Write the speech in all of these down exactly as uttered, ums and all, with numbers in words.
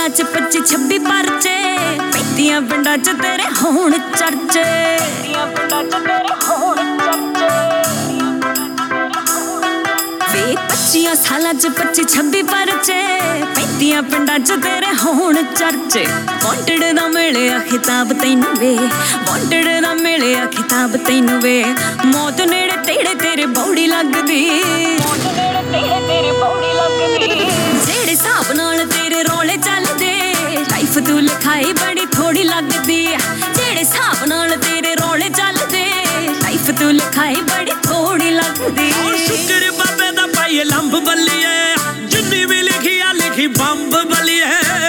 ਸਾਲਾਂ ਚ ਪੱਚੀ ਛੱਬੀ ਪਰਚੇ ਪੈਂਦੀਆਂ ਪਿੰਡਾਂ ਚ ਤੇਰੇ ਹੋਣ ਚਰਚੇ ਪੈਂਦੀਆਂ ਪਿੰਡਾਂ ਚ ਤੇਰੇ ਹੋਣ ਚਰਚੇ ਵੇ ਪੱਚੀਆਂ ਸਾਲਾਂ ਚ ਪੱਚੀ ਛੱਬੀ ਪਰਚੇ ਪੈਂਦੀਆਂ ਪਿੰਡਾਂ ਚ ਤੇਰੇ ਹੋਣ ਚਰਚੇ ਵਾਂਟਡ ਦਾ ਮਿਲਿਆ ਖਿਤਾਬ ਤੈਨੂੰ ਵੇ ਵਾਂਟਡ ਦਾ ਮਿਲਿਆ ਖਿਤਾਬ ਤੈਨੂੰ ਵੇ ਮੌਤ ਨੇੜੇ ਤੇੜੇ ਤੇਰੇ ਬੌੜੀ ਲੱਗਦੀ ਮੌਤ ਨੇੜੇ ਤੇੜੇ ਤੇਰੇ ਬੌੜੀ ਲੱਗਦੀ ਜਿਹੜੇ ਹਿਸਾਬ ਨਾਲ ਤੇਰੇ ਰੌਲੇ ਚੱਲਦੇ ਲਾਈਫ ਤੂੰ ਲਿਖਾਈ ਬੜੀ ਥੋੜੀ ਲੱਗਦੀ ਜਿਹੜੇ ਹਿਸਾਬ ਨਾਲ ਤੇਰੇ ਰੌਲੇ ਚੱਲਦੇ ਲਾਈਫ ਤੂੰ ਲਿਖਾਈ ਬੜੀ ਥੋੜੀ ਲੱਗਦੀ ਸ਼ੁਕਰ ਬਾਬੇ ਦਾ ਪਾਈਏ ਲੰਬ ਬੱਲੀਏ ਜਿੰਨੀ ਵੀ ਲਿਖੀ ਆ ਲਿਖੀ ਬੰਬ ਬੱਲੀਏ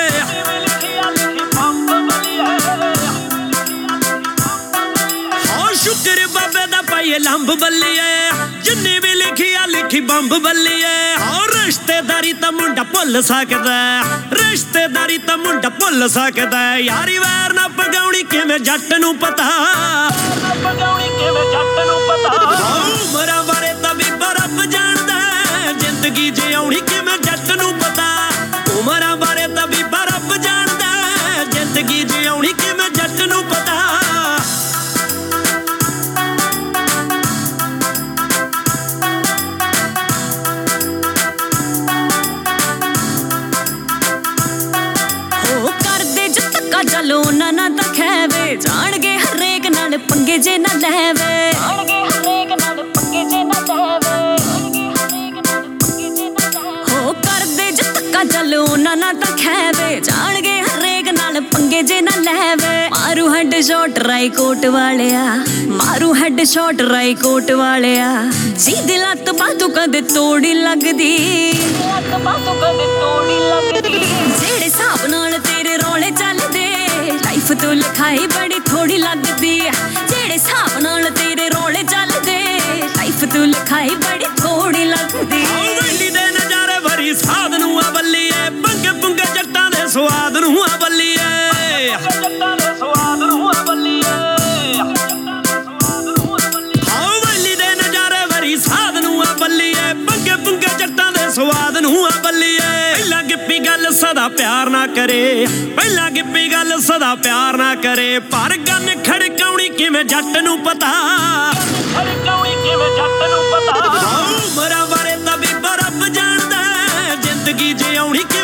ਹਾਂ ਸ਼ੁਕਰ ਬਾਬੇ ਦਾ ਪਾਈਏ ਲੰਬ ਬੱਲੀਏ ਜਿੰਨੀ ਵੀ ਲਿਖੀ ਆ ਲਿਖੀ ਬੰਬ ਬੱਲੀਏ ਹਾਂ ਰਿਸ਼ਤੇਦਾਰੀ ਤਾਂ ਮੁੰਡਾ ਭੁੱਲ ਸਕਦਾ ਰਿਸ਼ਤੇਦਾਰੀ ਤਾਂ ਮੁੰਡਾ ਭੁੱਲ ਸਕਦਾ ਯਾਰੀ ਵੈਰ ਨਾ ਪਗਾਉਣੀ ਕਿਵੇਂ ਜੱਟ ਨੂੰ ਪਤਾ ਪਗਾਉਣੀ ਕਿਵੇਂ ਜੱਟ ਨੂੰ ਪਤਾ ਉਮਰਾਂ ਬਾਰੇ ਤਾਂ ਵੀ ਰੱਬ ਜਾਣਦਾ ਜ਼ਿੰਦਗੀ ਜਿਉਣੀ ਕਿਵੇਂ ਜੱਟ ਨੂੰ ਪਤਾ ਉਮਰਾਂ ਬਾਰੇ ਤਾਂ ਵੀ ਰੱਬ ਜਾਣਦਾ ਜ਼ਿੰਦਗੀ ਜਿਉਣੀ ਕਿਵੇਂ ਜੱਟ ਨੂੰ ਪਤਾ ਚਲੋ ਨਾ ਨਾ ਤਾਂ ਖੈਵੇ ਜਾਣਗੇ ਹਰੇਕ ਨਾਲ ਪੰਗੇ ਜੇ ਨਾ ਲੈਵੇ ਜਾਣਗੇ ਹਰੇਕ ਨਾਲ ਪੰਗੇ ਜੇ ਨਾ ਲੈਵੇ ਜਾਣਗੇ ਹਰੇਕ ਨਾਲ ਪੰਗੇ ਜੇ ਨਾ ਲੈਵੇ ਹੋ ਕਰਦੇ ਜੇ ਧੱਕਾ ਚਲੋ ਨਾ ਨਾ ਤਾਂ ਖੈਵੇ ਜਾਣਗੇ ਹਰੇਕ ਨਾਲ ਪੰਗੇ ਜੇ ਨਾ ਲੈਵੇ ਮਾਰੂ ਹੈਡ ਸ਼ਾਟ ਰਾਈ ਕੋਟ ਵਾਲਿਆ ਮਾਰੂ ਹੈਡ ਸ਼ਾਟ ਰਾਈ ਕੋਟ ਵਾਲਿਆ ਜਿਹਦੀ ਲੱਤ ਬਾਤੋਂ ਕਦੇ ਤੋੜੀ ਲੱਗਦੀ ਲੱਤ ਬਾਤੋਂ ਕਦੇ ਤੋੜੀ ਲੱਗਦੀ ਜਿਹੜੇ ਹਿਸਾਬ ਨਾਲ ਤੇਰੇ ਰੌਲੇ ਚੱਲਦੇ ਲਾਈਫ ਤੂੰ ਲਿਖਾਈ ਬੜੀ ਥੋੜੀ ਲੱਗਦੀ ਜਿਹੜੇ ਹਿਸਾਬ ਨਾਲ ਤੇਰੇ ਰੌਲੇ ਚੱਲਦੇ ਲਾਈਫ ਤੂੰ ਲਿਖਾਈ ਬੜੀ ਥੋੜੀ ਲੱਗਦੀ ਵੈਲੀ ਦੇ ਨਜ਼ਾਰੇ ਭਰੀ ਸਾਧ ਨੂੰ ਆ ਬੱਲੀਏ ਪੰਗੇ ਪੁੰਗੇ ਜੱਟਾਂ ਦੇ ਸਵਾਦ ਨੂੰ ਆ ਬੱਲੀਏ ਜੱਟਾਂ ਦੇ ਸਵਾਦ ਨੂੰ ਆ ਬੱਲੀਏ ਹਾਂ ਵੈਲੀ ਦੇ ਨਜ਼ਾਰੇ ਭਰੀ ਸਾਧ ਨੂੰ ਆ ਬੱਲੀਏ ਪੰਗੇ ਪੁੰਗੇ ਜੱਟਾਂ ਦੇ ਸਵਾਦ ਨੂੰ ਆ ਬੱਲੀਏ ਪਹਿਲਾਂ ਗਿੱਪੀ ਗੱਲ ਸਦਾ ਪਿਆਰ ਨਾ ਕਰੇ ਪਹਿਲਾਂ ਗਿੱਪੀ ਗੱਲ ਸਦਾ ਪਿਆਰ ਨਾ ਕਰੇ ਪਰ ਗੰਨ ਖੜਕਾਉਣੀ ਕਿਵੇਂ ਜੱਟ ਨੂੰ ਪਤਾ ਖੜਕਾਉਣੀ ਕਿਵੇਂ ਜੱਟ ਨੂੰ ਪਤਾ ਉਮਰਾਂ ਬਾਰੇ ਤਾਂ ਵੀ ਰੱਬ ਜਾਣਦਾ ਜ਼ਿੰਦਗੀ ਜਿਉਣੀ